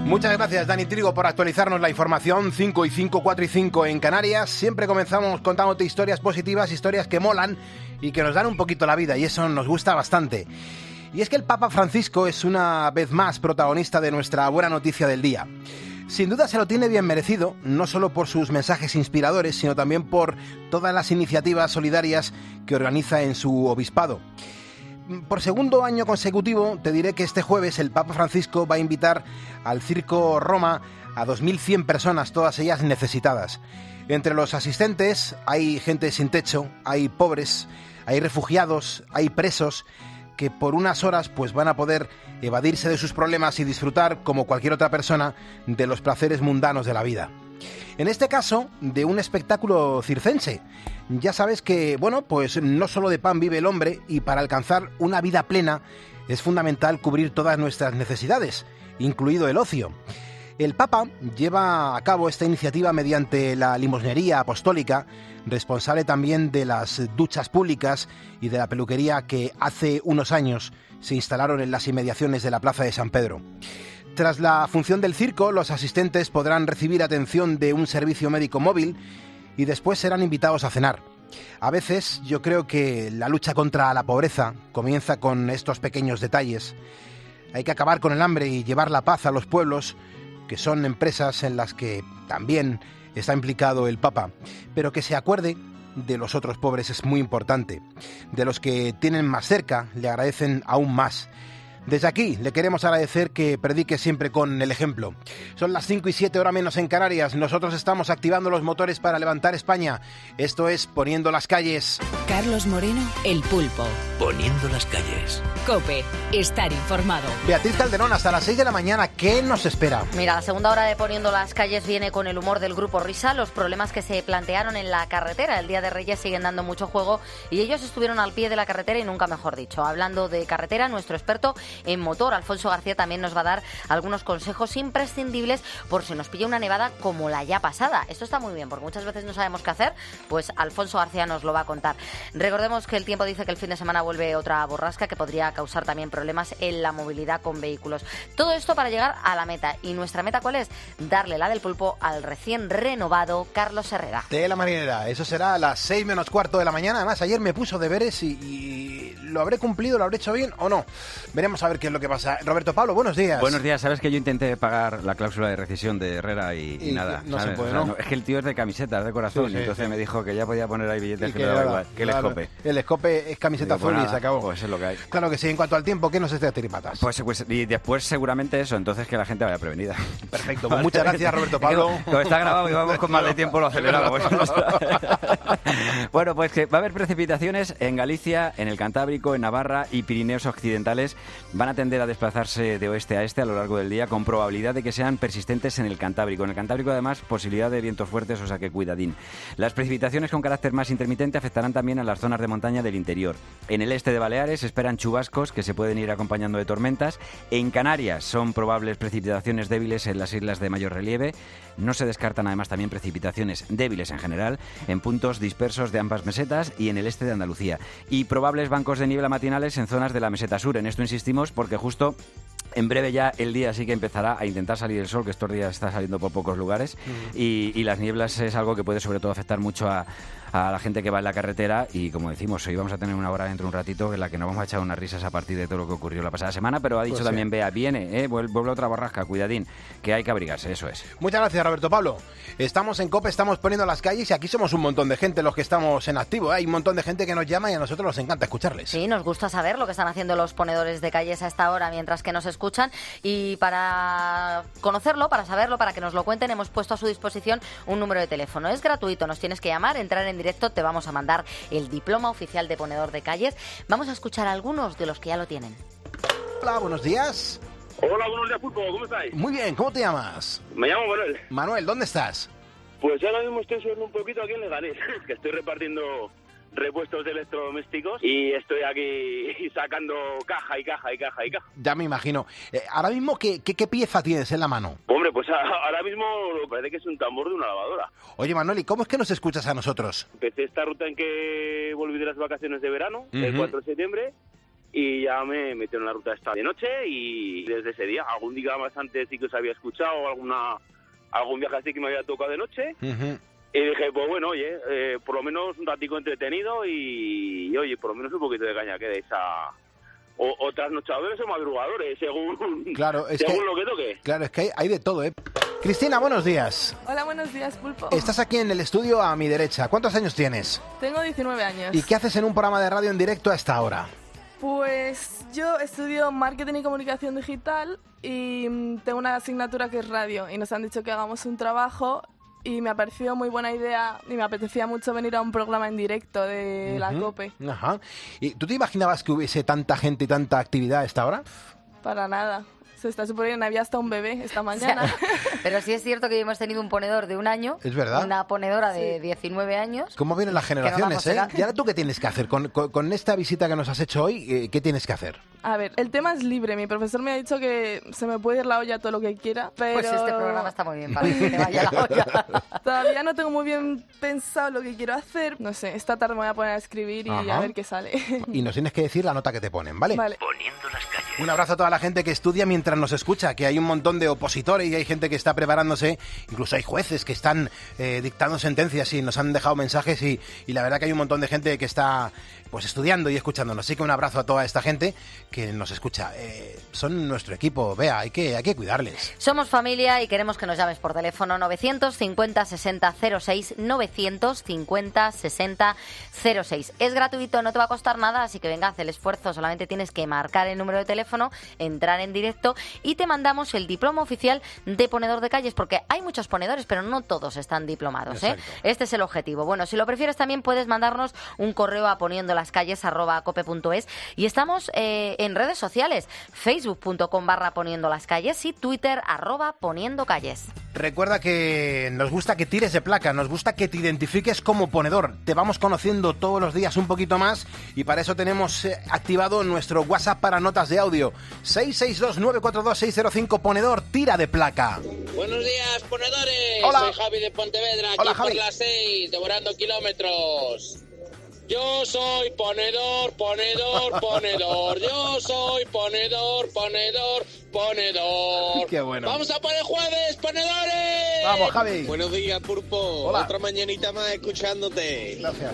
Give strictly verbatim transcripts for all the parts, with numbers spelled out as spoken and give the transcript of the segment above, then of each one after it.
Muchas gracias, Dani Trigo, por actualizarnos la información. Cinco y cinco, cuatro y cinco en Canarias. Siempre comenzamos contándote historias positivas, historias que molan y que nos dan un poquito la vida, y eso nos gusta bastante. Y es que el Papa Francisco es una vez más protagonista de nuestra buena noticia del día. Sin duda se lo tiene bien merecido, no solo por sus mensajes inspiradores, sino también por todas las iniciativas solidarias que organiza en su obispado. Por segundo año consecutivo, te diré que este jueves el Papa Francisco va a invitar al Circo Roma a dos mil cien personas, todas ellas necesitadas. Entre los asistentes hay gente sin techo, hay pobres, hay refugiados, hay presos que por unas horas pues van a poder evadirse de sus problemas y disfrutar, como cualquier otra persona, de los placeres mundanos de la vida. En este caso, de un espectáculo circense. Ya sabes que, bueno, pues no solo de pan vive el hombre, y para alcanzar una vida plena es fundamental cubrir todas nuestras necesidades, incluido el ocio. El Papa lleva a cabo esta iniciativa mediante la limosnería apostólica, responsable también de las duchas públicas y de la peluquería que hace unos años se instalaron en las inmediaciones de la Plaza de San Pedro. Tras la función del circo, los asistentes podrán recibir atención de un servicio médico móvil y después serán invitados a cenar. A veces yo creo que la lucha contra la pobreza comienza con estos pequeños detalles. Hay que acabar con el hambre y llevar la paz a los pueblos, que son empresas en las que también está implicado el Papa, pero que se acuerde de los otros pobres es muy importante. De los que tienen más cerca le agradecen aún más. Desde aquí le queremos agradecer que predique siempre con el ejemplo. Son las cinco y siete, hora menos en Canarias. Nosotros estamos activando los motores para levantar España. Esto es Poniendo las Calles. Carlos Moreno, El Pulpo. Poniendo las Calles. COPE, estar informado. Beatriz Calderón, hasta las seis de la mañana, ¿qué nos espera? Mira, la segunda hora de Poniendo las Calles viene con el humor del Grupo Risa. Los problemas que se plantearon en la carretera el Día de Reyes siguen dando mucho juego y ellos estuvieron al pie de la carretera y nunca mejor dicho. Hablando de carretera, nuestro experto en motor, Alfonso García, también nos va a dar algunos consejos imprescindibles por si nos pilla una nevada como la ya pasada. Esto está muy bien porque muchas veces no sabemos qué hacer, pues Alfonso García nos lo va a contar. Recordemos que el tiempo dice que el fin de semana vuelve otra borrasca que podría causar también problemas en la movilidad con vehículos. Todo esto para llegar a la meta. ¿Y nuestra meta cuál es? Darle la del pulpo al recién renovado Carlos Herrera. De la marinera, eso será a las seis menos cuarto de la mañana. Además, ayer me puso deberes y, y lo habré cumplido, lo habré hecho bien o no. Veremos a ver qué es lo que pasa. Roberto Pablo, buenos días. Buenos días. Sabes que yo intenté pagar la cláusula de rescisión de Herrera y, y, y nada. No ¿sabes? se puede, o sea, ¿no? no. Es que el tío es de camisetas, de corazón, sí, sí, y entonces sí. me dijo que ya podía poner ahí billetes, que, que le daba igual. Que el claro, escope. El escope es camiseta Digo, azul pues y se acabó. Pues es lo que hay. Claro que sí. En cuanto al tiempo, ¿qué nos está tiripatas? Pues, pues y después seguramente eso, entonces que la gente vaya prevenida. Perfecto. Pues muchas gracias, Roberto Pablo. Como está grabado y vamos con más de tiempo, lo aceleramos. Bueno, pues que va a haber precipitaciones en Galicia, en el Cantábrico, en Navarra y Pirineos Occidentales. Van a tender a desplazarse de oeste a este a lo largo del día, con probabilidad de que sean persistentes en el Cantábrico. En el Cantábrico, además, posibilidad de vientos fuertes, o sea que cuidadín. Las precipitaciones con carácter más intermitente afectarán también a las zonas de montaña del interior. En el este de Baleares se esperan chubascos que se pueden ir acompañando de tormentas. En Canarias son probables precipitaciones débiles en las islas de mayor relieve. No se descartan además también precipitaciones débiles en general en puntos dispersos de ambas mesetas y en el este de Andalucía. Y probables bancos de niebla matinales en zonas de la meseta sur. En esto insistimos porque justo en breve ya el día sí que empezará a intentar salir el sol, que estos días está saliendo por pocos lugares, uh-huh. y, y las nieblas es algo que puede sobre todo afectar mucho a, a la gente que va en la carretera y, como decimos, hoy vamos a tener una hora dentro de un ratito en la que nos vamos a echar unas risas a partir de todo lo que ocurrió la pasada semana, pero ha dicho pues también sí. Bea, viene, eh, vuelve otra borrasca, cuidadín, que hay que abrigarse, eso es. Muchas gracias, Roberto Pablo. Estamos en COPE, estamos poniendo las calles y aquí somos un montón de gente los que estamos en activo, ¿eh? Hay un montón de gente que nos llama y a nosotros nos encanta escucharles. Sí, nos gusta saber lo que están haciendo los ponedores de calles a esta hora mientras que nos escuchan, y para conocerlo, para saberlo, para que nos lo cuenten, hemos puesto a su disposición un número de teléfono. Es gratuito, nos tienes que llamar, entrar en directo, te vamos a mandar el diploma oficial de ponedor de calles. Vamos a escuchar a algunos de los que ya lo tienen. Hola, buenos días. Hola, buenos días, Pulpo, ¿cómo estáis? Muy bien, ¿cómo te llamas? Me llamo Manuel. Manuel, ¿dónde estás? Pues ahora mismo estoy subiendo un poquito aquí en Leganés, que estoy repartiendo repuestos de electrodomésticos y estoy aquí sacando caja y caja y caja y caja. Ya me imagino. Eh, ahora mismo, ¿qué, qué, ¿qué pieza tienes en la mano? Hombre, pues a, ahora mismo parece que es un tambor de una lavadora. Oye, Manuel, ¿y cómo es que nos escuchas a nosotros? Empecé esta ruta en que volví de las vacaciones de verano, uh-huh. el cuatro de septiembre, y ya me metieron en la ruta esta de noche y desde ese día, algún día más antes sí que os había escuchado, alguna algún viaje así que me había tocado de noche. Uh-huh. Y dije, pues bueno, oye, eh, por lo menos un ratico entretenido y, y, oye, por lo menos un poquito de caña que de esa... O, o trasnochadores o madrugadores, según, claro, es según que, lo que toque. Claro, es que hay, hay de todo, ¿eh? Cristina, buenos días. Hola, buenos días, Pulpo. Estás aquí en el estudio a mi derecha. ¿Cuántos años tienes? Tengo diecinueve años. ¿Y qué haces en un programa de radio en directo a esta hora? Pues yo estudio marketing y comunicación digital y tengo una asignatura que es radio y nos han dicho que hagamos un trabajo y me ha parecido muy buena idea y me apetecía mucho venir a un programa en directo de uh-huh. la COPE. Ajá. ¿Y tú te imaginabas que hubiese tanta gente y tanta actividad a esta hora? Para nada. Se está suponiendo, había hasta un bebé esta mañana. O sea, pero sí es cierto que hemos tenido un ponedor de un año. Es verdad. Una ponedora de sí. diecinueve años. ¿Cómo vienen las generaciones, eh? ¿Y ahora tú qué tienes que hacer? Con, con, con esta visita que nos has hecho hoy, ¿qué tienes que hacer? A ver, el tema es libre. Mi profesor me ha dicho que se me puede ir la olla todo lo que quiera, pero... Pues este programa está muy bien para que te vaya la olla. Todavía no tengo muy bien pensado lo que quiero hacer. No sé, esta tarde me voy a poner a escribir y Ajá. a ver qué sale. Y nos tienes que decir la nota que te ponen, ¿vale? Vale. Poniendo las calles. Un abrazo a toda la gente que estudia mientras nos escucha, que hay un montón de opositores y hay gente que está preparándose, incluso hay jueces que están eh, dictando sentencias y nos han dejado mensajes y, y la verdad que hay un montón de gente que está pues estudiando y escuchándonos. Así que un abrazo a toda esta gente que nos escucha. Eh, son nuestro equipo, Bea, hay que, hay que cuidarles. Somos familia y queremos que nos llames por teléfono novecientos cincuenta sesenta cero seis, novecientos cincuenta sesenta cero seis. Es gratuito, no te va a costar nada, así que venga, haz el esfuerzo, solamente tienes que marcar el número de teléfono, entrar en directo y te mandamos el diploma oficial de ponedor de calles, porque hay muchos ponedores, pero no todos están diplomados, ¿eh? Este es el objetivo. Bueno, si lo prefieres también puedes mandarnos un correo a poniendo las calles arroba cope punto es y estamos eh, en redes sociales, facebook punto com barra poniendo las calles y twitter arroba poniendo calles. Recuerda que nos gusta que tires de placa, nos gusta que te identifiques como ponedor. Te vamos conociendo todos los días un poquito más y para eso tenemos eh, activado nuestro WhatsApp para notas de audio seis seis dos nueve cuatro dos seis cero cinco. Ponedor, tira de placa. Buenos días, ponedores. Hola. Soy Javi de Pontevedra, Hola, aquí Javi. por las seis, devorando kilómetros. Yo soy ponedor, ponedor, ponedor. Yo soy ponedor, ponedor, ponedor. Qué bueno. ¡Vamos a por el jueves, ponedores! Vamos, Javi. Buenos días, Pulpo. Hola. Otra mañanita más escuchándote. Gracias.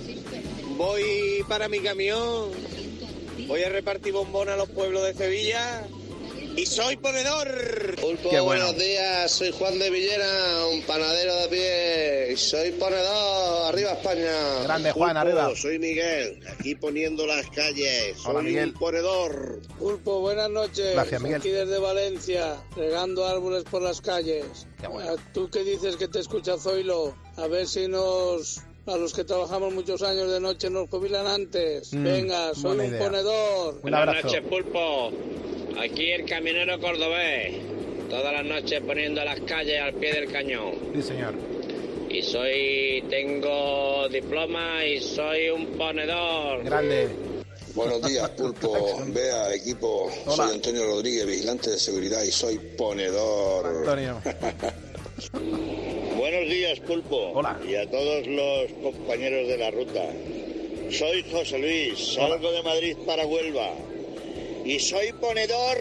Voy para mi camión. Voy a repartir bombón a los pueblos de Sevilla. Y soy ponedor. Pulpo, Qué bueno. Buenos días, soy Juan de Villena, un panadero de pie. Soy ponedor, arriba España. Grande Juan, Pulpo, arriba. Soy Miguel, aquí poniendo las calles. Hola, soy Miguel. un ponedor. Pulpo, buenas noches. Gracias, Miguel. Aquí desde Valencia, regando árboles por las calles. Qué bueno. Tú que dices que te escucha Zoilo, a ver si nos... A los que trabajamos muchos años de noche nos jubilan antes. Mm, Venga, soy buena un idea. ponedor. Un Buenas abrazo. noches, Pulpo. Aquí el camionero cordobés. Todas las noches poniendo las calles al pie del cañón. Sí, señor. Y soy... tengo diploma y soy un ponedor. Grande. Buenos días, Pulpo, Bea, equipo. Hola. Soy Antonio Rodríguez, vigilante de seguridad y soy ponedor. Antonio. Buenos días, Pulpo. Hola. Y a todos los compañeros de la ruta. Soy José Luis, salgo de Madrid para Huelva. Y soy ponedor.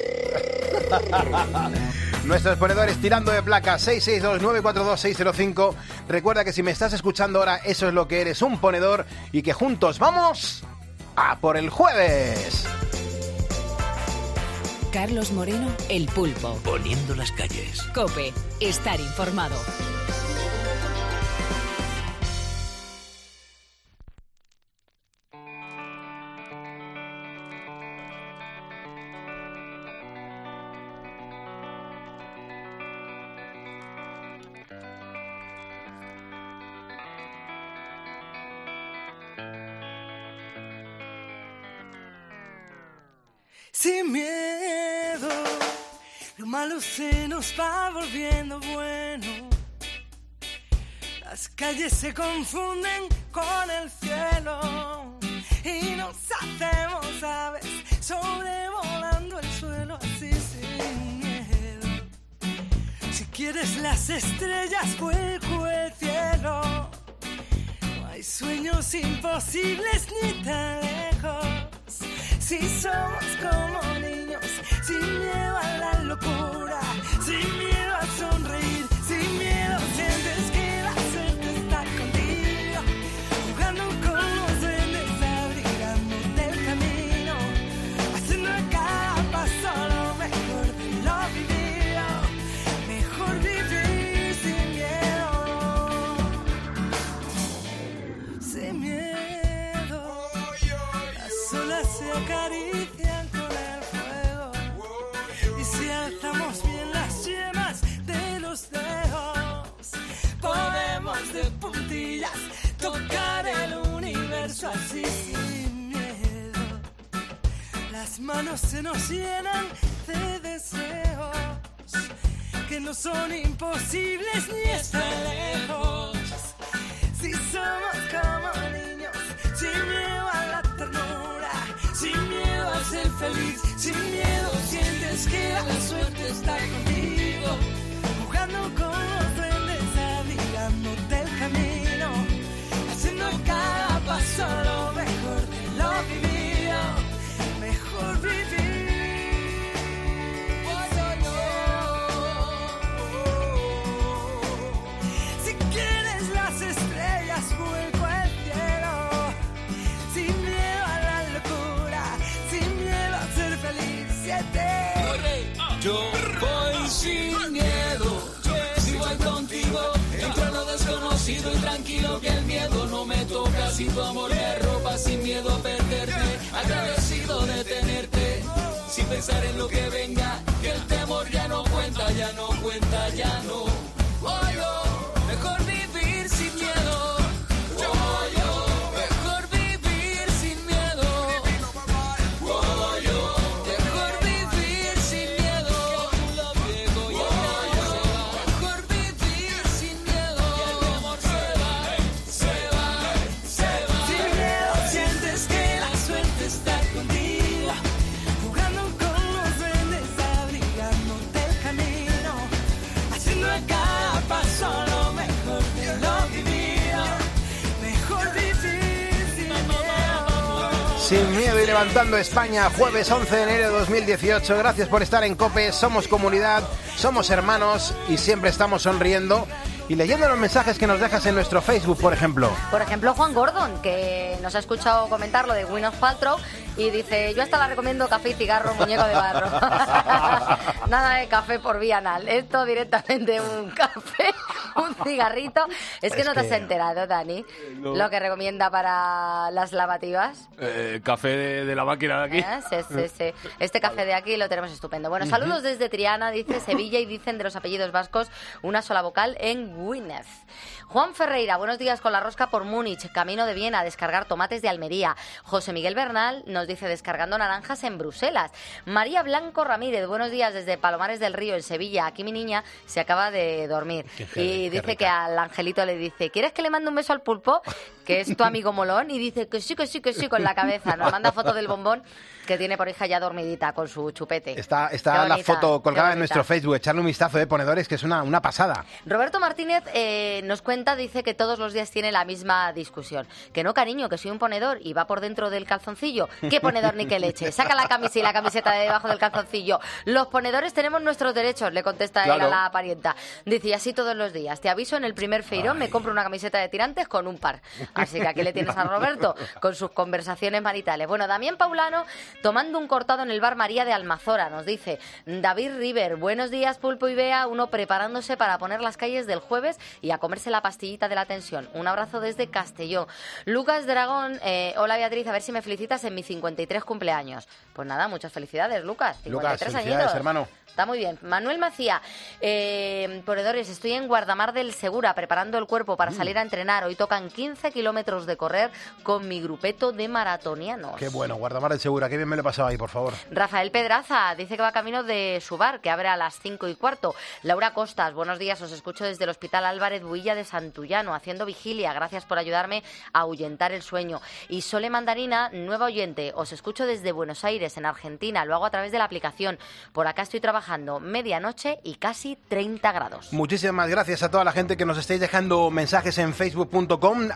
Nuestros ponedores tirando de placa seis seis dos nueve cuatro dos seis cero cinco. Recuerda que si me estás escuchando ahora, eso es lo que eres, un ponedor. Y que juntos vamos a por el jueves. Carlos Moreno, El Pulpo. Poniendo las calles. COPE, estar informado. Sin miedo, lo malo se nos va volviendo bueno. Las calles se confunden con el cielo y nos hacemos aves sobrevolando el suelo así sin miedo. Si quieres las estrellas, vuelco el cielo. No hay sueños imposibles ni tan lejos. Si somos como niños, sin miedo a la locura, sin miedo a sonreír, sin miedo sientes que la suerte está contigo, jugando con los duendes, abrigándote el camino, haciendo a cada paso lo mejor de lo vivido, mejor vivir sin miedo, sin miedo, las olas se acarician con el fuego, y si alzamos bien las yemas de los dedos, podemos de puntillas tocar el universo así sin miedo. Las manos se nos llenan de deseos que no son imposibles ni están lejos. Si somos como niños, sin miedo a la ternura, sin miedo a ser feliz, sin miedo sientes que la suerte está contigo, jugando con los duendes, abrigándote el camino, haciendo cada paso lo mejor de lo vivido, mejor vivir. Si quieres las estrellas, vuelvo al cielo, sin miedo a la locura, sin miedo a ser feliz. Siete. Yo voy sin miedo, si voy contigo, entro en lo desconocido y tranquilo que el miedo no me toca. Si tu amor me ropa, sin miedo a perderte, agradecido de tenerte, sin pensar en lo que venga, que el temor ya no cuenta, ya no cuenta, ya no. Oh, yo, mejor vivir sin miedo. Oh, yo, mejor vivir sin miedo. Oh, yo, mejor vivir sin miedo. Lo viejo y el temor se va. Mejor vivir sin miedo. Y el temor se va, se va, se va. Sin miedo sientes que la suerte está contigo, jugando con los duendes, abrigándote el camino, haciendo a cada paso lo mejor de lo vivido, mejor vivir sin miedo. Sin miedo y levantando España, jueves once de enero de dos mil dieciocho. Gracias por estar en COPE, somos comunidad, somos hermanos y siempre estamos sonriendo y leyendo los mensajes que nos dejas en nuestro Facebook, por ejemplo. Por ejemplo, Juan Gordon, que nos ha escuchado comentar lo de Gwyneth Paltrow y dice, yo hasta la recomiendo café y cigarro, muñeco de barro. Nada de café por vía anal, esto directamente un café, un cigarrito. Es que Es no te que- has enterado, Dani, No. lo que recomienda para las lavativas. Eh, café de, de la máquina de aquí. ¿Eh? Sí, sí, sí. Este café de aquí lo tenemos estupendo. Bueno, saludos desde Triana, dice Sevilla, y dicen de los apellidos vascos una sola vocal en Gwyneth. Juan Ferreira, buenos días con la rosca por Múnich, camino de Viena, a descargar tomates de Almería. José Miguel Bernal nos dice descargando naranjas en Bruselas. María Blanco Ramírez, buenos días desde Palomares del Río, en Sevilla. Aquí mi niña se acaba de dormir. Qué Y heavy, qué dice rica. que al angelito le dice, ¿quieres que le mande un beso al pulpo? Que es tu amigo molón. Y dice que sí, que sí, que sí, con la cabeza. Nos manda foto del bombón que tiene por hija ya dormidita con su chupete. Está, Qué está la bonita, foto qué colgada en bonita. nuestro Facebook. Echarle un vistazo de ponedores, que es una, una pasada. Roberto Martínez eh, nos cuenta, dice que todos los días tiene la misma discusión. Que no, cariño, que soy un ponedor y va por dentro del calzoncillo. ¿Qué ponedor ni qué leche? Saca la camisa y la camiseta de debajo del calzoncillo. Los ponedores tenemos nuestros derechos, le contesta él Claro. a la parienta. Dice, y así todos los días. Te aviso, en el primer feirón me compro una camiseta de tirantes con un par. Así que aquí le tienes a Roberto con sus conversaciones maritales. Bueno, Damián Paulano tomando un cortado en el bar María de Almazora, nos dice. David River, buenos días, Pulpo y Bea, uno preparándose para poner las calles del jueves y a comerse la pastillita de la tensión. Un abrazo desde Castelló. Lucas Dragón, eh, hola Beatriz, a ver si me felicitas en mi cincuenta y tres cumpleaños. Pues nada, muchas felicidades, Lucas. cincuenta y Lucas, tres felicidades, añitos. hermano. Está muy bien. Manuel Macía, eh, ponedores, estoy en Guardamar del Segura preparando el cuerpo para salir a entrenar. Hoy tocan quince kilómetros de correr con mi grupeto de maratonianos. Qué bueno, Guardamar del Segura, qué bien me lo he pasado ahí, por favor. Rafael Pedraza dice que va camino de su bar, que abre a las cinco y cuarto. Laura Costas, buenos días, os escucho desde el Hospital Álvarez Builla de Santullano, haciendo vigilia. Gracias por ayudarme a ahuyentar el sueño. Y Sole Mandarina, nueva oyente, os escucho desde Buenos Aires, en Argentina. Lo hago a través de la aplicación. Por acá estoy trabajando medianoche y casi treinta grados. Muchísimas gracias a toda la gente que nos estáis dejando mensajes en facebook punto com. Ahora mismo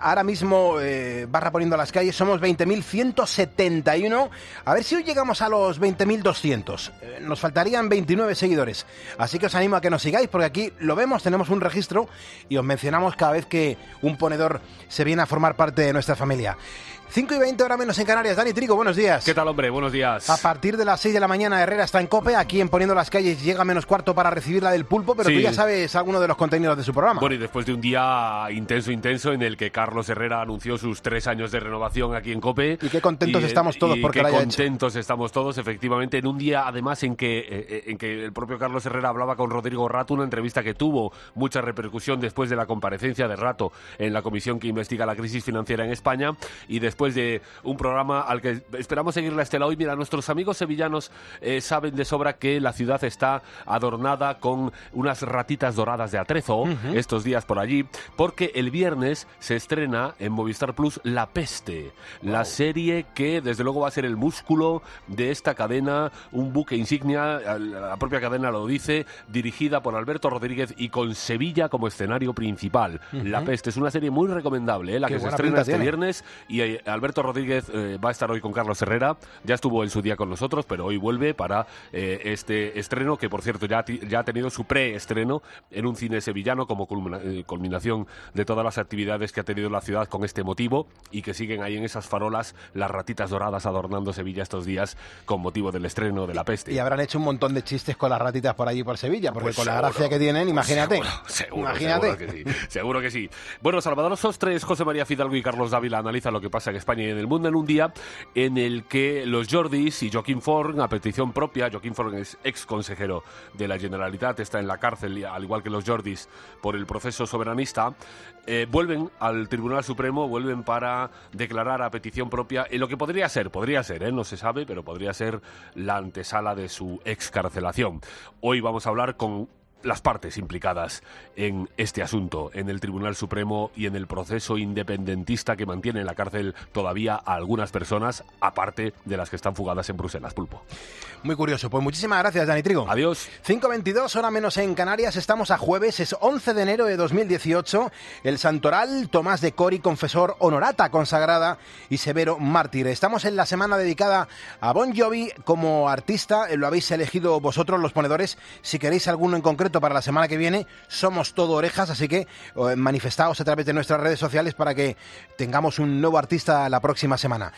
mismo, eh, barra poniendo las calles, somos veinte mil ciento setenta y uno. A ver si hoy llegamos a los veinte mil doscientos. Eh, nos faltarían veintinueve seguidores. Así que os animo a que nos sigáis, porque aquí lo vemos, tenemos un registro y os mencionamos cada vez que un ponedor se viene a formar parte de nuestra familia. cinco y veinte, hora menos en Canarias. Dani Trigo, buenos días. ¿Qué tal, hombre? Buenos días. A partir de las seis de la mañana, Herrera está en COPE. Aquí en Poniendo las Calles llega menos cuarto para recibir la del Pulpo, pero Sí. tú ya sabes alguno de los contenidos de su programa. Bueno, y después de un día intenso, intenso, en el que Carlos Herrera anunció sus tres años de renovación aquí en COPE. Y qué contentos y, estamos todos y porque qué lo haya hecho. contentos estamos todos, efectivamente, en un día, además, en que, eh, en que el propio Carlos Herrera hablaba con Rodrigo Rato, una entrevista que tuvo mucha repercusión después de la comparecencia de Rato en la comisión que investiga la crisis financiera en España, y después de un programa al que esperamos seguir la estela hoy. Mira, nuestros amigos sevillanos eh, saben de sobra que la ciudad está adornada con unas ratitas doradas de atrezo uh-huh. estos días por allí, porque el viernes se estrena en Movistar Plus La Peste, wow. la serie que desde luego va a ser el músculo de esta cadena, un buque insignia, la propia cadena lo dice, dirigida por Alberto Rodríguez y con Sevilla como escenario principal. Uh-huh. La Peste es una serie muy recomendable, ¿eh? la Qué que se estrena este tiene. viernes, y eh, Alberto Rodríguez eh, va a estar hoy con Carlos Herrera, ya estuvo en su día con nosotros, pero hoy vuelve para eh, este estreno, que por cierto ya, ya ha tenido su preestreno en un cine sevillano como culmina, eh, culminación de todas las actividades que ha tenido la ciudad con este motivo, y que siguen ahí en esas farolas las ratitas doradas adornando Sevilla estos días con motivo del estreno de La Peste. Y habrán hecho un montón de chistes con las ratitas por allí por Sevilla, porque pues con seguro, la gracia que tienen, imagínate. Seguro, seguro, imagínate. seguro que sí, seguro que sí. Bueno, Salvador Sostres, José María Fidalgo y Carlos Dávila analizan lo que pasa en España y en el mundo en un día en el que los Jordis y Joaquim Forn, a petición propia, Joaquim Forn es ex consejero de la Generalitat, está en la cárcel, al igual que los Jordis, por el proceso soberanista, eh, vuelven al Tribunal Supremo, vuelven para declarar a petición propia en lo que podría ser, podría ser, ¿eh? no se sabe, pero podría ser la antesala de su excarcelación. Hoy vamos a hablar con las partes implicadas en este asunto, en el Tribunal Supremo y en el proceso independentista que mantiene en la cárcel todavía a algunas personas, aparte de las que están fugadas en Bruselas. Pulpo. Muy curioso. Pues muchísimas gracias, Dani Trigo. Adiós. cinco veintidós, hora menos en Canarias. Estamos a jueves, es once de enero de dos mil dieciocho. El santoral, Tomás de Cori, confesor, Honorata consagrada y Severo mártir. Estamos en la semana dedicada a Bon Jovi como artista. Lo habéis elegido vosotros, los ponedores. Si queréis alguno en concreto para la semana que viene, somos todo orejas, así que eh, manifestaos a través de nuestras redes sociales para que tengamos un nuevo artista la próxima semana.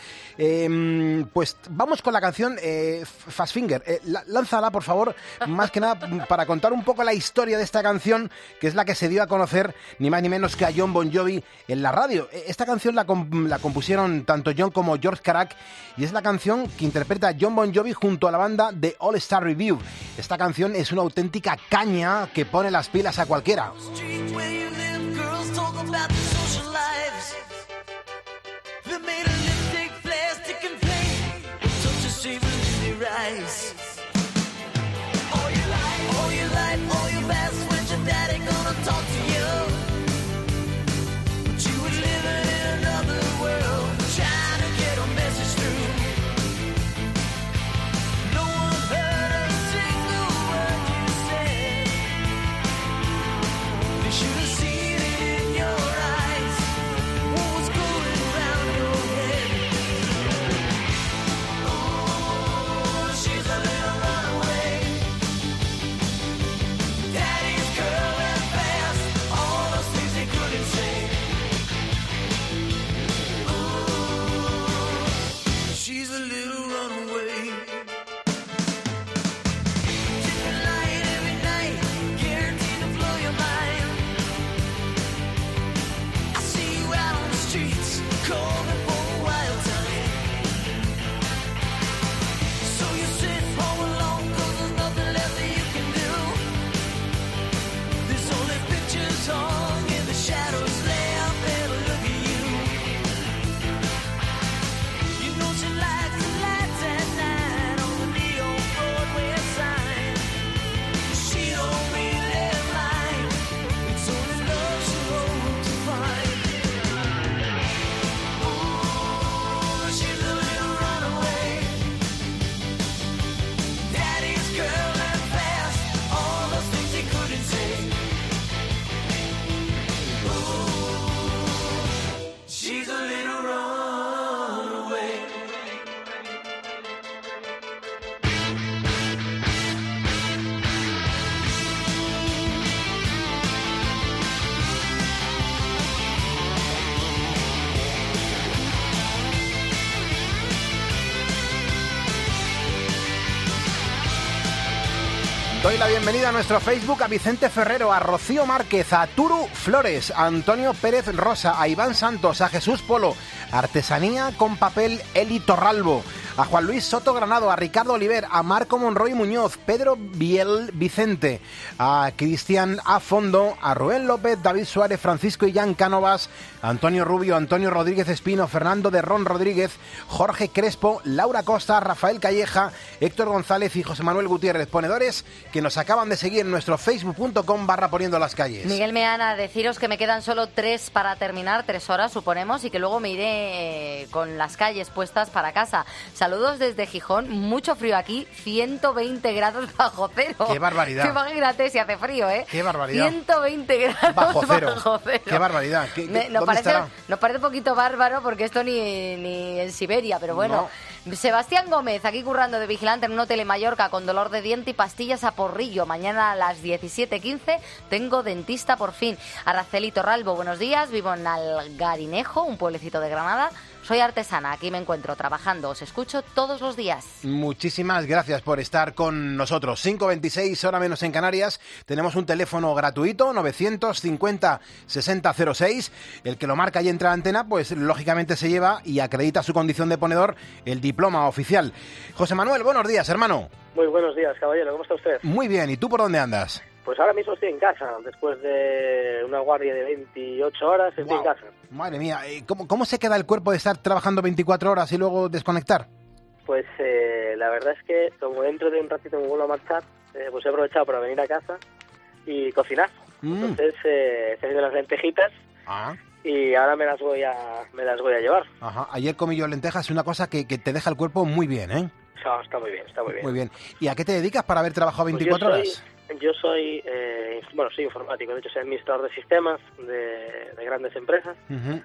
Eh, pues vamos con la canción eh, Fast Finger. Eh, lánzala, por favor, más que nada para contar un poco la historia de esta canción, que es la que se dio a conocer ni más ni menos que a John Bon Jovi en la radio. Esta canción la, comp- la compusieron tanto John como George Carac, y es la canción que interpreta John Bon Jovi junto a la banda de All Star Review. Esta canción es una auténtica caña que pone las pilas a cualquiera. All Doy la bienvenida a nuestro Facebook a Vicente Ferrero, a Rocío Márquez, a Turu Flores, a Antonio Pérez Rosa, a Iván Santos, a Jesús Polo, Artesanía con Papel Eli Torralbo, a Juan Luis Soto Granado, a Ricardo Oliver, a Marco Monroy Muñoz, Pedro Biel Vicente, a Cristian A. Fondo, a Rubén López, David Suárez, Francisco Illán Cánovas, a Antonio Rubio, Antonio Rodríguez Espino, Fernando de Ron Rodríguez, Jorge Crespo, Laura Costa, Rafael Calleja, Héctor González y José Manuel Gutiérrez, ponedores que nos acaban de seguir en nuestro facebook.com barra poniendo las calles. Miguel Meana, deciros que me quedan solo tres para terminar, tres horas suponemos, y que luego me iré eh, con las calles puestas para casa. Saludos desde Gijón, mucho frío aquí, ciento veinte grados bajo cero. ¡Qué barbaridad! Imagínate si hace frío, ¿eh? ¡Qué barbaridad! ciento veinte grados bajo cero. Bajo cero. ¡Qué barbaridad! ¿Qué, Me, qué, nos, ¿Dónde parece, estará? nos parece un poquito bárbaro porque esto ni, ni en Siberia, pero bueno. No. Sebastián Gómez, aquí currando de vigilante en un hotel en Mallorca con dolor de diente y pastillas a porrillo. Mañana a las diecisiete quince tengo dentista por fin. Araceli Torralbo, buenos días. Vivo en Algarinejo, un pueblecito de Granada. Soy artesana, aquí me encuentro trabajando. Os escucho todos los días. Muchísimas gracias por estar con nosotros. cinco veintiséis, hora menos en Canarias. Tenemos un teléfono gratuito, novecientos cincuenta sesenta cero seis. El que lo marca y entra a antena, pues lógicamente se lleva y acredita su condición de ponedor el diploma oficial. José Manuel, buenos días, hermano. Muy buenos días, caballero. ¿Cómo está usted? Muy bien. ¿Y tú por dónde andas? Pues ahora mismo estoy en casa. Después de una guardia de veintiocho horas, estoy wow. en casa. Madre mía, ¿cómo, ¿cómo se queda el cuerpo de estar trabajando veinticuatro horas y luego desconectar? Pues eh, la verdad es que como dentro de un ratito me vuelvo a marchar, eh, pues he aprovechado para venir a casa y cocinar. Mm. Entonces eh, he tenido las lentejitas ah. y ahora me las voy a me las voy a llevar. Ajá. Ayer comí yo lentejas, es una cosa que, que te deja el cuerpo muy bien, ¿eh? No, está muy bien, está muy bien. Muy bien. ¿Y a qué te dedicas para haber trabajado veinticuatro pues yo soy, horas? Yo soy, eh, bueno, soy informático, de hecho soy administrador de sistemas de, de grandes empresas. Uh-huh.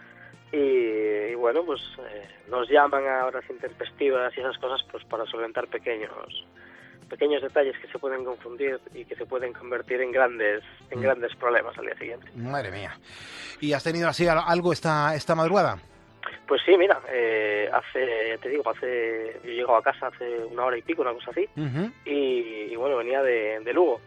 Y, y bueno, pues eh, nos llaman a horas intempestivas y esas cosas pues para solventar pequeños pequeños detalles que se pueden confundir y que se pueden convertir en grandes en mm. grandes problemas al día siguiente. Madre mía. ¿Y has tenido así algo esta esta madrugada? Pues sí, mira, eh, hace, te digo, hace yo llego a casa hace una hora y pico, una cosa así, uh-huh. y, y bueno, venía de, de Lugo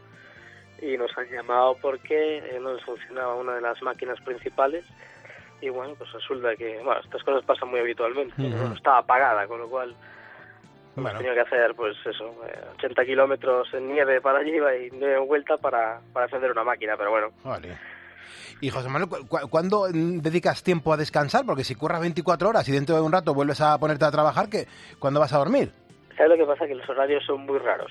y nos han llamado porque eh, no les funcionaba una de las máquinas principales. Y bueno, pues resulta que, bueno, estas cosas pasan muy habitualmente. Uh-huh. Bueno, estaba apagada, con lo cual bueno. hemos tenido que hacer, pues eso, ochenta kilómetros en nieve para allí y nueve vuelta para, para encender una máquina, pero bueno. Vale. Y José Manuel, ¿cu- ¿cuándo dedicas tiempo a descansar? Porque si curras veinticuatro horas y dentro de un rato vuelves a ponerte a trabajar, ¿qué? ¿Cuándo vas a dormir? ¿Sabes lo que pasa? Que los horarios son muy raros.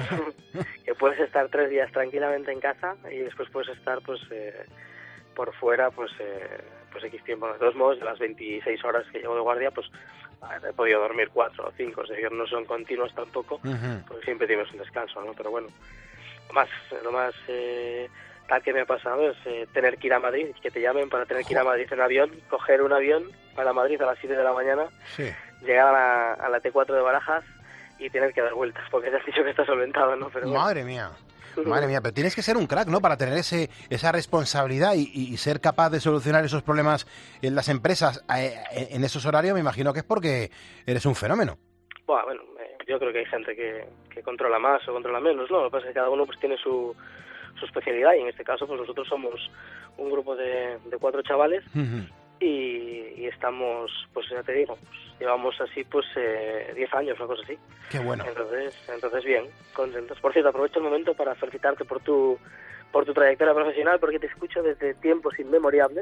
Que puedes estar tres días tranquilamente en casa y después puedes estar, pues, eh, por fuera, pues... Eh, pues X tiempo. De todos modos, de las veintiséis horas que llevo de guardia, pues he podido dormir cuatro o cinco, es decir, no son continuos tampoco, uh-huh. porque siempre tienes un descanso, ¿no? Pero bueno, lo más, lo más eh, tal que me ha pasado es eh, tener que ir a Madrid, que te llamen para tener que ir a Madrid en avión, coger un avión para Madrid a las siete de la mañana, sí. llegar a la, a la T cuatro de Barajas y tener que dar vueltas, porque te has dicho que está solventado, ¿no? Pero Madre bueno. mía. Madre mía, pero tienes que ser un crack, ¿no? Para tener ese esa responsabilidad y, y ser capaz de solucionar esos problemas en las empresas en esos horarios. Me imagino que es porque eres un fenómeno. Bueno, bueno eh, yo creo que hay gente que, que controla más o controla menos, ¿no? Lo que pasa es que cada uno pues tiene su, su especialidad y en este caso pues nosotros somos un grupo de, de cuatro chavales uh-huh. y, y estamos, pues ya te digo, pues, llevamos así pues eh, diez años, una cosa así. Qué bueno. Entonces, entonces bien, contentos. Por cierto, aprovecho el momento para felicitarte por tu por tu trayectoria profesional, porque te escucho desde tiempos inmemorables,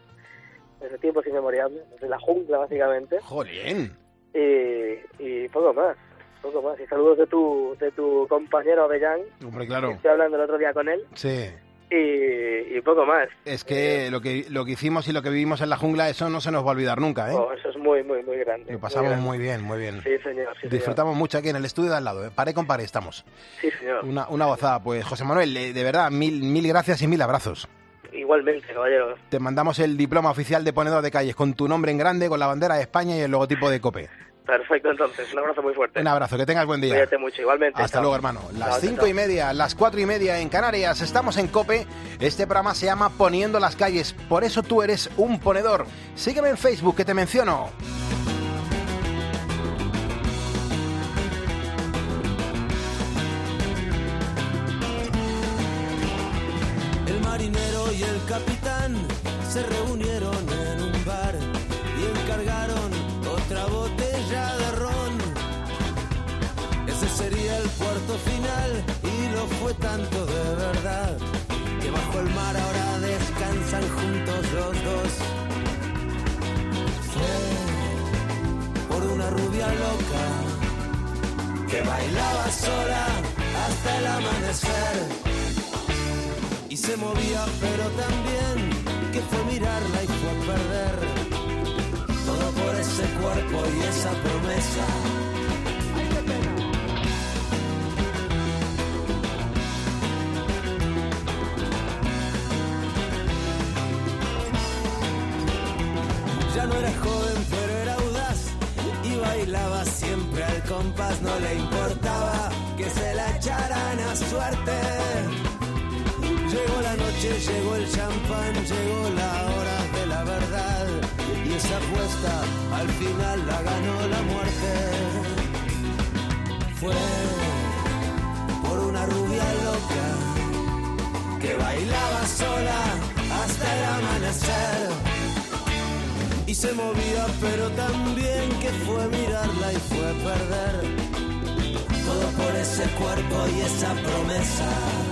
desde tiempos inmemorables, desde la jungla básicamente. ¡Joder! Y, y poco más, poco más. Y saludos de tu de tu compañero Avellán. Hombre, claro. Estoy hablando el otro día con él. Sí. Y, y poco más. Es que eh, lo que lo que hicimos y lo que vivimos en la jungla, eso no se nos va a olvidar nunca, ¿eh? Oh, eso es muy, muy, muy grande. Lo pasamos muy, muy bien, muy bien. Sí, señor. Sí, Disfrutamos señor. mucho aquí en el estudio de al lado, ¿eh? Paré con paré estamos. Sí, señor. Una, una gozada. Pues, José Manuel, de verdad, mil, mil gracias y mil abrazos. Igualmente, caballero. Te mandamos el diploma oficial de ponedor de calles con tu nombre en grande, con la bandera de España y el logotipo de COPE. Perfecto, entonces. Un abrazo muy fuerte. Un abrazo, que tengas buen día. Cuídate mucho, igualmente. Hasta chao. luego, hermano. Las chao, cinco chao. y media, las cuatro y media en Canarias. Estamos en COPE. Este programa se llama Poniendo las calles. Por eso tú eres un ponedor. Sígueme en Facebook, que te menciono. marinero y el capitán se reunieron en un bar y encargaron otra botella de ron. Ese sería el puerto final y lo fue tanto de verdad que bajo el mar ahora descansan juntos los dos. Fue por una rubia loca que bailaba sola hasta el amanecer y se movía pero también que fue mirarla y fue a perder todo por ese cuerpo y esa promesa. ¡Ay, qué pena! Ya no era joven pero era audaz y bailaba siempre al compás, no le importaba que se la echaran a suerte. Llegó la noche, llegó el champán, llegó la hora de la verdad y esa apuesta al final la ganó la muerte. Fue por una rubia loca que bailaba sola hasta el amanecer y se movía pero también que fue mirarla y fue perder todo por ese cuerpo y esa promesa.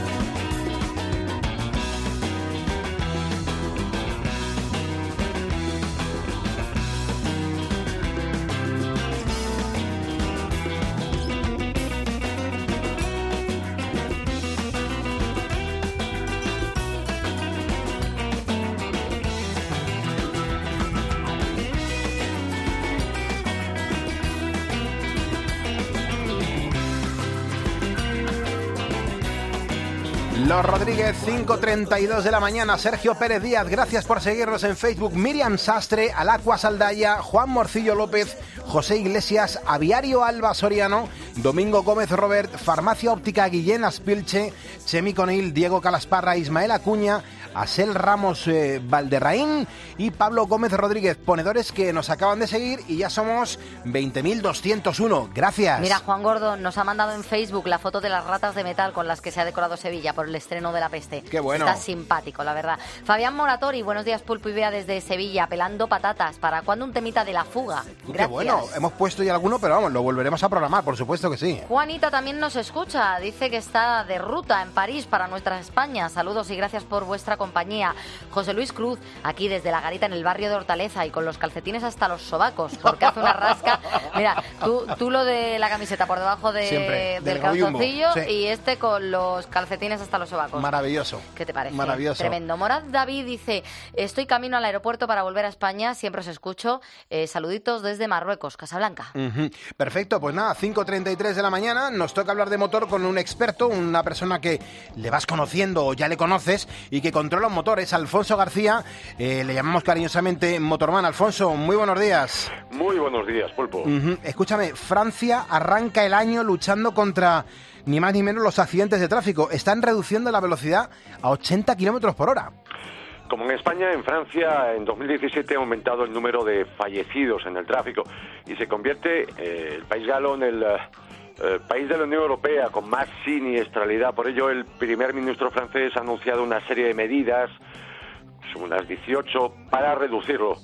Los Rodríguez, cinco treinta y dos de la mañana. Sergio Pérez Díaz, gracias por seguirnos en Facebook. Miriam Sastre, Alacua Saldaya, Juan Morcillo López, José Iglesias, Aviario Alba Soriano, Domingo Gómez Robert, Farmacia Óptica Guillén Aspilche, Chemi Conil, Diego Calasparra, Ismael Acuña, Asel Ramos eh, Valderraín y Pablo Gómez Rodríguez, ponedores que nos acaban de seguir y ya somos veinte mil doscientos uno. Gracias. Mira, Juan Gordo nos ha mandado en Facebook la foto de las ratas de metal con las que se ha decorado Sevilla por el estreno de La Peste. Qué bueno. Está simpático, la verdad. Fabián Moratori, buenos días, Pulpo y Bea desde Sevilla, pelando patatas. ¿Para cuándo un temita de La Fuga? Gracias. Qué bueno, hemos puesto ya alguno, pero vamos, lo volveremos a programar, por supuesto que sí. Juanita también nos escucha, dice que está de ruta en París para nuestra España. Saludos y gracias por vuestra compañía. José Luis Cruz, aquí desde La Garita, en el barrio de Hortaleza, y con los calcetines hasta los sobacos, porque hace una rasca. Mira, tú, tú lo de la camiseta por debajo de, Siempre, del del calzoncillo, sí. Y este con los calcetines hasta los sobacos. Maravilloso. ¿Qué te parece? Maravilloso. Tremendo. Morad David dice, estoy camino al aeropuerto para volver a España, siempre os escucho. Eh, saluditos desde Marruecos, Casablanca. Uh-huh. Perfecto, pues nada, cinco treinta y tres de la mañana, nos toca hablar de motor con un experto, una persona que le vas conociendo o ya le conoces y que controla un motor, es Alfonso García, eh, le llamamos cariñosamente Motorman. Alfonso, muy buenos días. Muy buenos días, Pulpo. Uh-huh. Escúchame, Francia arranca el año luchando contra ni más ni menos los accidentes de tráfico. Están reduciendo la velocidad a ochenta kilómetros por hora. Como en España, en Francia, en dos mil diecisiete ha aumentado el número de fallecidos en el tráfico y se convierte eh, el país galo en el eh, país de la Unión Europea con más siniestralidad. Por ello, el primer ministro francés ha anunciado una serie de medidas, son unas dieciocho, para reducirlo.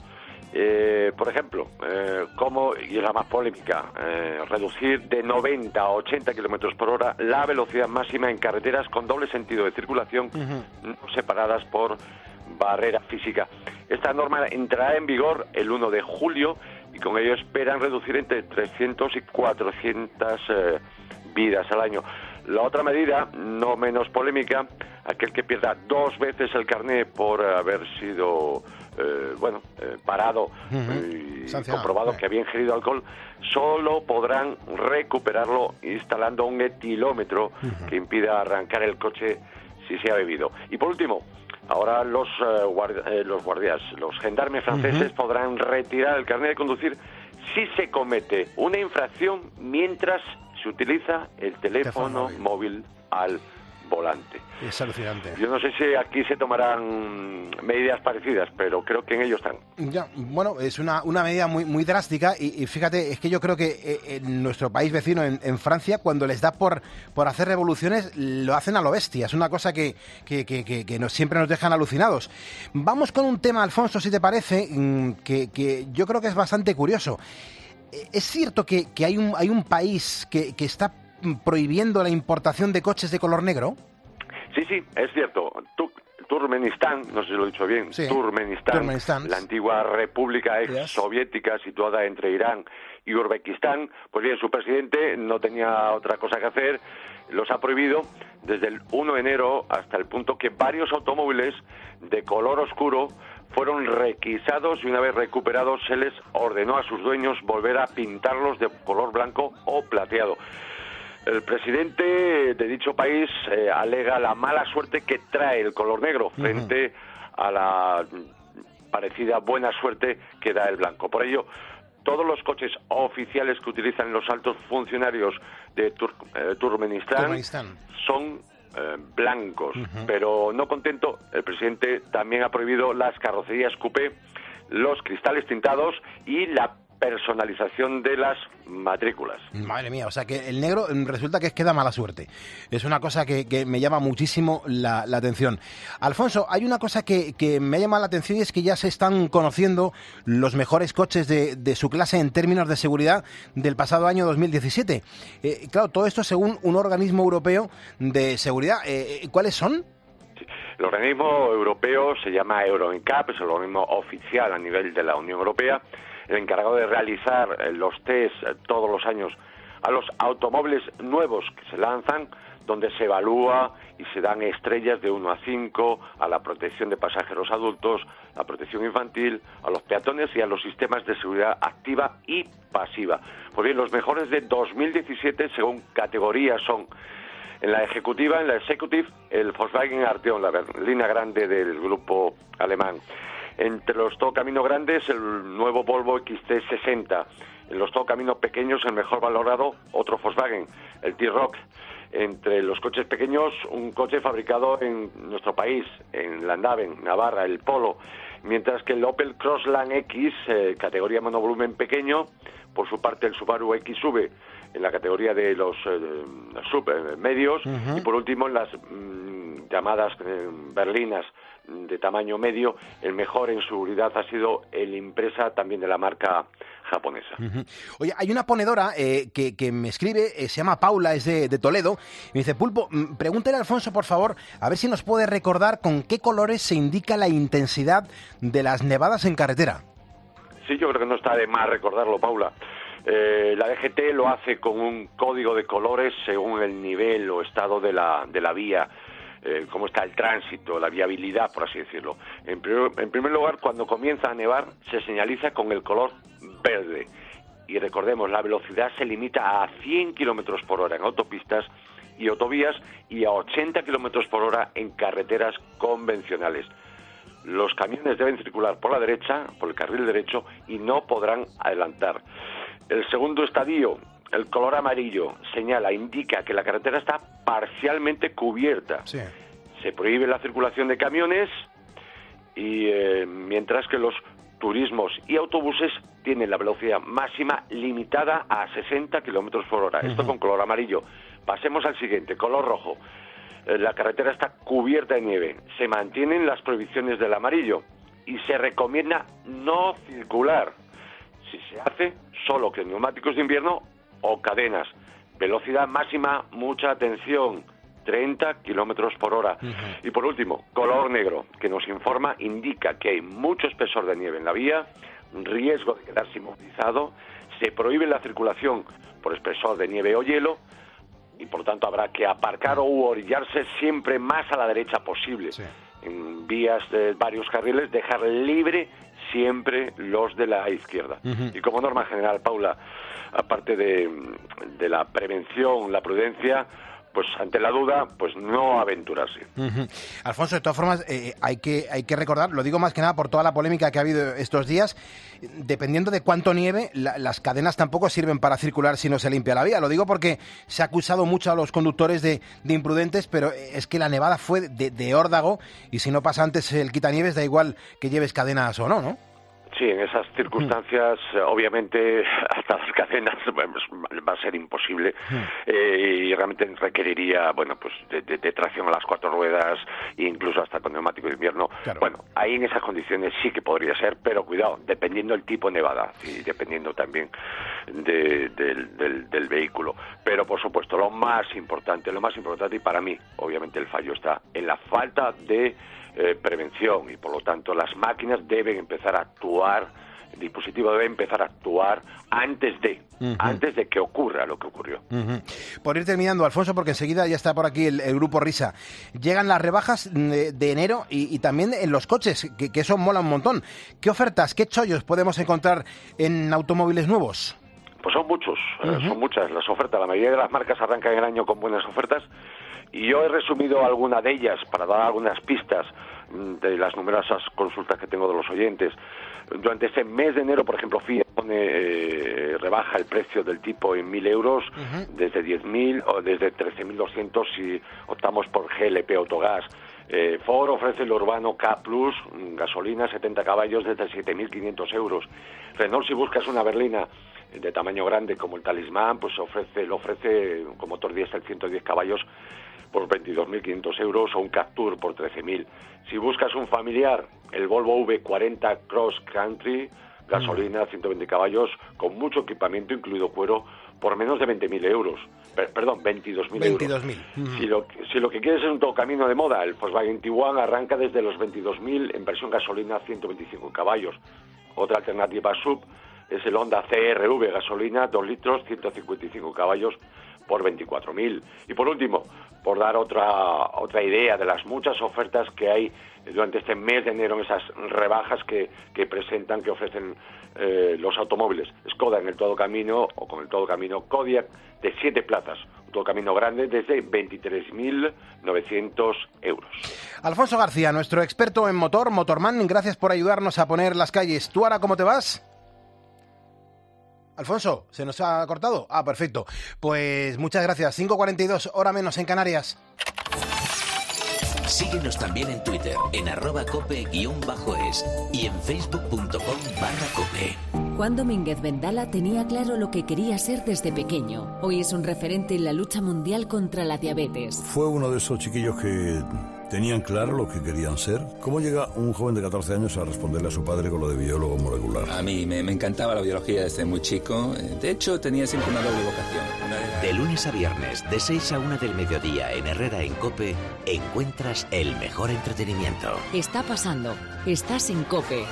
Eh, por ejemplo, eh, como, y es la más polémica, eh, reducir de noventa a ochenta kilómetros por hora la velocidad máxima en carreteras con doble sentido de circulación, uh-huh. separadas por barrera física. Esta norma entrará en vigor el uno de julio y con ello esperan reducir entre trescientas y cuatrocientas eh, vidas al año. La otra medida, no menos polémica, aquel que pierda dos veces el carné por haber sido eh, bueno eh, parado uh-huh. y Sancionado. comprobado que había ingerido alcohol, solo podrán recuperarlo instalando un etilómetro uh-huh. que impida arrancar el coche si se ha bebido. Y por último, ahora los, uh, guardia, eh, los guardias, los gendarmes franceses uh-huh. podrán retirar el carnet de conducir si se comete una infracción mientras se utiliza el teléfono, teléfono móvil. móvil al volante. Es alucinante. Yo no sé si aquí se tomarán medidas parecidas, pero creo que en ello están. Ya, bueno, es una, una medida muy, muy drástica y, y fíjate, es que yo creo que eh, en nuestro país vecino, en, en Francia, cuando les da por, por hacer revoluciones, lo hacen a lo bestia. Es una cosa que, que, que, que, que nos, siempre nos dejan alucinados. Vamos con un tema, Alfonso, si te parece, que, que yo creo que es bastante curioso. ¿Es cierto que, que hay, un, hay un país que, que está prohibiendo la importación de coches de color negro? Sí, sí, es cierto. Tur Turkmenistán, no sé si lo he dicho bien, sí. Turkmenistán, Turkmenistán, la antigua república ex soviética situada entre Irán y Uzbekistán, pues bien, su presidente no tenía otra cosa que hacer, los ha prohibido desde el uno de enero hasta el punto que varios automóviles de color oscuro fueron requisados y una vez recuperados se les ordenó a sus dueños volver a pintarlos de color blanco o plateado. El presidente de dicho país eh, alega la mala suerte que trae el color negro frente uh-huh. a la parecida buena suerte que da el blanco. Por ello, todos los coches oficiales que utilizan los altos funcionarios de Tur eh, Turkmenistán, Turkmenistán son eh, blancos. Uh-huh. Pero no contento, el presidente también ha prohibido las carrocerías coupé, los cristales tintados y la personalización de las matrículas. Madre mía, o sea que el negro resulta que es que da mala suerte. Es una cosa que, que me llama muchísimo la, la atención. Alfonso, hay una cosa que, que me llama la atención y es que ya se están conociendo los mejores coches de, de su clase en términos de seguridad del pasado año dos mil diecisiete. Eh, claro, todo esto según un organismo europeo de seguridad. Eh, ¿Cuáles son? El organismo europeo se llama Euro N C A P, es el organismo oficial a nivel de la Unión Europea, el encargado de realizar los test todos los años a los automóviles nuevos que se lanzan, donde se evalúa y se dan estrellas de uno a cinco a la protección de pasajeros adultos, la protección infantil, a los peatones y a los sistemas de seguridad activa y pasiva. Pues bien, los mejores de dos mil diecisiete, según categorías, son en la ejecutiva, en la executive, el Volkswagen Arteon, la berlina grande del grupo alemán. Entre los todo camino grandes, el nuevo Volvo X C sesenta. En los todo camino pequeños, el mejor valorado, otro Volkswagen, el T-Roc. Entre los coches pequeños, un coche fabricado en nuestro país, en Landaven, Navarra, el Polo. Mientras que el Opel Crossland X, eh, categoría monovolumen pequeño, por su parte el Subaru X V, en la categoría de los eh, sub eh, medios, uh-huh. y por último en las mm, llamadas eh, berlinas de tamaño medio, el mejor en seguridad ha sido el Impresa, también de la marca japonesa. Uh-huh. Oye, hay una ponedora eh, que, que me escribe, eh, se llama Paula, es de, de Toledo, y me dice, Pulpo, pregúntale a Alfonso, por favor, a ver si nos puede recordar con qué colores se indica la intensidad de las nevadas en carretera. Sí, yo creo que no está de más recordarlo, Paula. Eh, la D G T lo hace con un código de colores según el nivel o estado de la, de la vía, eh, cómo está el tránsito, la viabilidad, por así decirlo. En primer, en primer lugar, cuando comienza a nevar, se señaliza con el color verde. Y recordemos, la velocidad se limita a cien kilómetros por hora en autopistas y autovías y a ochenta kilómetros por hora en carreteras convencionales. Los camiones deben circular por la derecha, por el carril derecho, y no podrán adelantar. El segundo estadio, el color amarillo, señala, indica que la carretera está parcialmente cubierta. Sí. Se prohíbe la circulación de camiones, y eh, mientras que los turismos y autobuses tienen la velocidad máxima limitada a sesenta kilómetros por hora. Uh-huh. Esto con color amarillo. Pasemos al siguiente, color rojo. La carretera está cubierta de nieve, se mantienen las prohibiciones del amarillo y se recomienda no circular. Si se hace, solo que neumáticos de invierno o cadenas. Velocidad máxima, mucha atención, treinta kilómetros por hora. Uh-huh. Y por último, color negro, que nos informa, indica que hay mucho espesor de nieve en la vía, riesgo de quedarse inmovilizado, se prohíbe la circulación por espesor de nieve o hielo, y por lo tanto habrá que aparcar o orillarse siempre más a la derecha posible. Sí. En vías de varios carriles, dejar libre siempre los de la izquierda. Uh-huh. Y como norma general, Paula, aparte de, de la prevención, la prudencia, pues ante la duda, pues no aventurarse. Uh-huh. Alfonso, de todas formas, eh, hay que hay que recordar, lo digo más que nada por toda la polémica que ha habido estos días, dependiendo de cuánto nieve, la, las cadenas tampoco sirven para circular si no se limpia la vía. Lo digo porque se ha acusado mucho a los conductores de, de imprudentes, pero es que la nevada fue de, de órdago, y si no pasa antes el quitanieves, da igual que lleves cadenas o no, ¿no? Sí, en esas circunstancias, mm. obviamente, hasta las cadenas va a ser imposible mm. eh, y realmente requeriría, bueno, pues de, de, de tracción a las cuatro ruedas e incluso hasta con neumático de invierno. Claro. Bueno, ahí en esas condiciones sí que podría ser, pero cuidado, dependiendo del tipo de nevada y dependiendo también de, de, del, del vehículo. Pero, por supuesto, lo más importante, lo más importante, y para mí, obviamente, el fallo está en la falta de Eh, prevención, y por lo tanto las máquinas deben empezar a actuar, el dispositivo debe empezar a actuar antes de, uh-huh. antes de que ocurra lo que ocurrió. Uh-huh. Por ir terminando, Alfonso, porque enseguida ya está por aquí el, el Grupo Risa, llegan las rebajas de, de enero y, y también en los coches, que, que eso mola un montón. ¿Qué ofertas, qué chollos podemos encontrar en automóviles nuevos? Pues son muchos, uh-huh. eh, son muchas las ofertas. La mayoría de las marcas arrancan el año con buenas ofertas, y yo he resumido alguna de ellas para dar algunas pistas de las numerosas consultas que tengo de los oyentes. Durante este mes de enero, por ejemplo, Fiat pone, eh, rebaja el precio del tipo en mil euros, uh-huh. desde diez mil o desde trece mil doscientos si optamos por G L P Autogas. Eh, Ford ofrece el Urbano K Plus, gasolina, setenta caballos, desde siete mil quinientos euros. Renault, si buscas una berlina de tamaño grande como el Talismán, pues ofrece, lo ofrece con motor diésel ciento diez caballos por veintidós mil quinientos euros, o un Captur por trece mil. Si buscas un familiar, el Volvo V cuarenta Cross Country, gasolina, ciento veinte caballos, con mucho equipamiento, incluido cuero, por menos de veinte mil euros. Per, perdón, veintidós mil euros. veintidós mil. Uh-huh. Si lo, si lo que quieres es un tocamino de moda, el Volkswagen Tiguan arranca desde los veintidós mil en versión gasolina, ciento veinticinco caballos. Otra alternativa sub es el Honda C R V, gasolina, dos litros, ciento cincuenta y cinco caballos, por veinticuatro mil. Y por último, por dar otra otra idea de las muchas ofertas que hay durante este mes de enero, en esas rebajas que, que presentan, que ofrecen eh, los automóviles. Skoda en el todo camino, o con el todo camino Kodiaq, de siete plazas, un todo camino grande, desde veintitrés mil novecientos euros. Alfonso García, nuestro experto en motor, Motorman, gracias por ayudarnos a poner las calles. ¿Tú ahora cómo te vas? Alfonso, ¿se nos ha cortado? Ah, perfecto. Pues muchas gracias. cinco cuarenta y dos, hora menos en Canarias. Síguenos también en Twitter, en arroba cope guión bajo es, y en facebook punto com barra cope. Juan Domínguez Vendala tenía claro lo que quería ser desde pequeño. Hoy es un referente en la lucha mundial contra la diabetes. Fue uno de esos chiquillos que tenían claro lo que querían ser. ¿Cómo llega un joven de catorce años a responderle a su padre con lo de biólogo molecular? A mí me, me encantaba la biología desde muy chico. De hecho, tenía siempre una doble vocación. Una de... de lunes a viernes, de seis a una del mediodía, en Herrera en COPE, encuentras el mejor entretenimiento. Está pasando. Estás en COPE.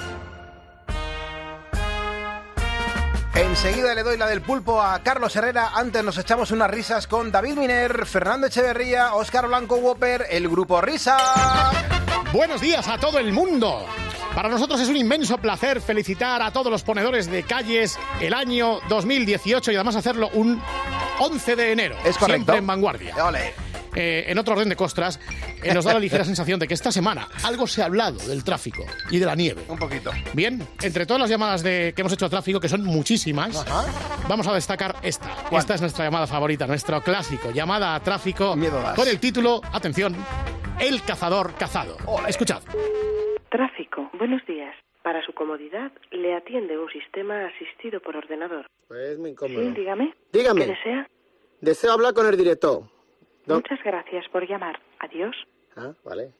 Enseguida le doy la del pulpo a Carlos Herrera. Antes nos echamos unas risas con David Miner, Fernando Echeverría, Óscar Blanco Whopper, el Grupo Risa. Buenos días a todo el mundo. Para nosotros es un inmenso placer felicitar a todos los ponedores de calles el año dos mil dieciocho, y además hacerlo un once de enero. Es correcto. Siempre en vanguardia. Ole. Eh, en otro orden de costras, eh, nos da la ligera sensación de que esta semana algo se ha hablado del tráfico y de la nieve. Un poquito. Bien, entre todas las llamadas de, que hemos hecho a tráfico, que son muchísimas, ajá, vamos a destacar esta. ¿Cuál? Esta es nuestra llamada favorita, nuestro clásico, llamada a tráfico, con el título, atención, El cazador cazado. Ole. Escuchad. Tráfico, buenos días. Para su comodidad, le atiende un sistema asistido por ordenador. Pues muy incómodo. Sí, dígame. Dígame. ¿Qué desea? Deseo hablar con el director. ¿No? Muchas gracias por llamar. Adiós. Ah, vale.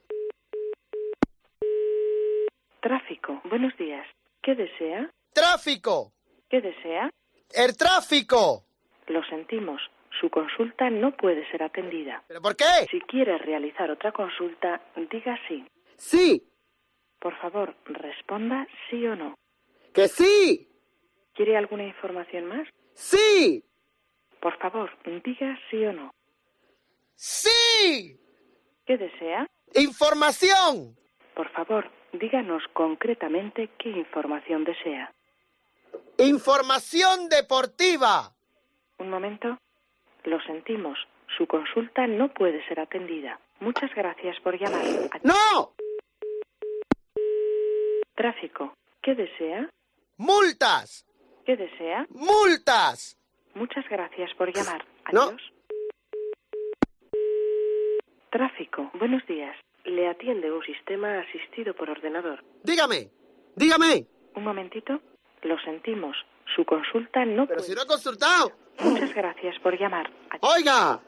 Tráfico, buenos días. ¿Qué desea? ¡Tráfico! ¿Qué desea? ¡El tráfico! Lo sentimos. Su consulta no puede ser atendida. ¿Pero por qué? Si quiere realizar otra consulta, diga sí. ¡Sí! Por favor, responda sí o no. ¡Que sí! ¿Quiere alguna información más? ¡Sí! Por favor, diga sí o no. ¡Sí! ¿Qué desea? ¡Información! Por favor, díganos concretamente qué información desea. ¡Información deportiva! Un momento. Lo sentimos. Su consulta no puede ser atendida. Muchas gracias por llamar. ¡No! Tráfico. ¿Qué desea? ¡Multas! ¿Qué desea? ¡Multas! Muchas gracias por llamar. No. Adiós. Tráfico. Buenos días. Le atiende un sistema asistido por ordenador. Dígame, dígame. Un momentito. Lo sentimos. Su consulta no Pero puede... si no he consultado. Muchas gracias por llamar. Oiga.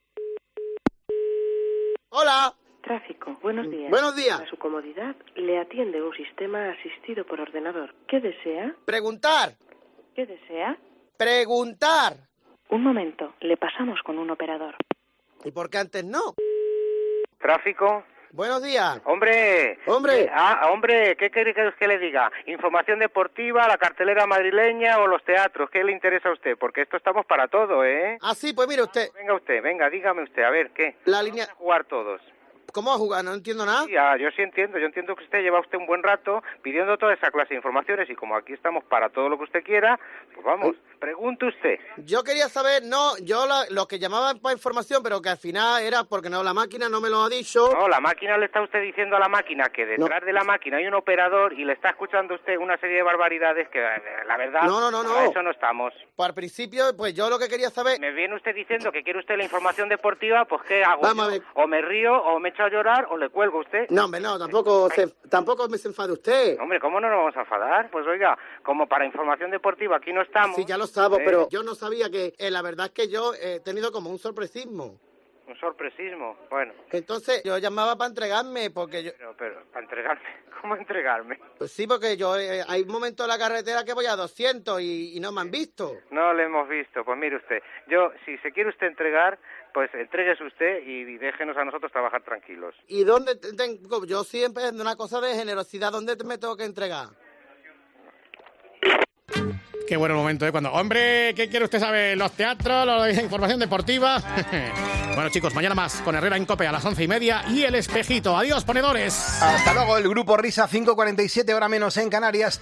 Hola. Tráfico. Buenos días. Buenos días. Para su comodidad, le atiende un sistema asistido por ordenador. ¿Qué desea? Preguntar. ¿Qué desea? Preguntar. Un momento. Le pasamos con un operador. ¿Y por qué antes no? Tráfico. Buenos días. Hombre. Hombre. Eh, ah, hombre, ¿qué quiere que que le diga? ¿Información deportiva, la cartelera madrileña o los teatros? ¿Qué le interesa a usted? Porque esto estamos para todo, ¿eh? Ah, sí, pues mire usted. Venga usted, venga, dígame usted, a ver, ¿qué? La línea... Vamos a jugar todos. ¿Cómo va a jugar? No entiendo nada. Sí, ah, yo sí entiendo, yo entiendo que usted lleva usted un buen rato pidiendo toda esa clase de informaciones y como aquí estamos para todo lo que usted quiera, pues vamos, pregunte usted. Yo quería saber, no, yo la- lo que llamaba para información, pero que al final era porque no, la máquina no me lo ha dicho. No, la máquina le está usted diciendo a la máquina que detrás de la máquina hay un operador y le está escuchando usted una serie de barbaridades que, eh, la verdad, No, no, no, no. a eso no estamos. Pues al principio, pues yo lo que quería saber... Me viene usted diciendo que quiere usted la información deportiva, pues ¿qué hago? Vamos yo? a ver. O me río, o me echo a llorar, o le cuelgo a usted. No, hombre, no, tampoco, se, tampoco me se enfade usted. Hombre, ¿cómo no nos vamos a enfadar? Pues oiga, como para información deportiva aquí no estamos. Sí, ya lo sabo, ¿eh? pero yo no sabía que... eh, la verdad es que yo he tenido como un sorpresismo. Un sorpresismo, bueno. Entonces yo llamaba para entregarme, porque yo... Pero, pero, ¿para entregarme? ¿Cómo entregarme? Pues sí, porque yo eh, hay un momento en la carretera que voy a doscientos y, y no me han visto. No le hemos visto. Pues mire usted, yo, si se quiere usted entregar, pues entréguese usted y, y déjenos a nosotros trabajar tranquilos. ¿Y dónde te- tengo? Yo siempre es una cosa de generosidad. ¿Dónde te- me tengo que entregar? Qué buen momento, ¿eh? Cuando, hombre, ¿qué quiere usted saber? Los teatros, la información deportiva. Bueno, chicos, mañana más con Herrera en COPE a las once y media y El Espejito. Adiós, ponedores. Hasta luego, el Grupo Risa, cinco cuarenta y siete, hora menos en Canarias.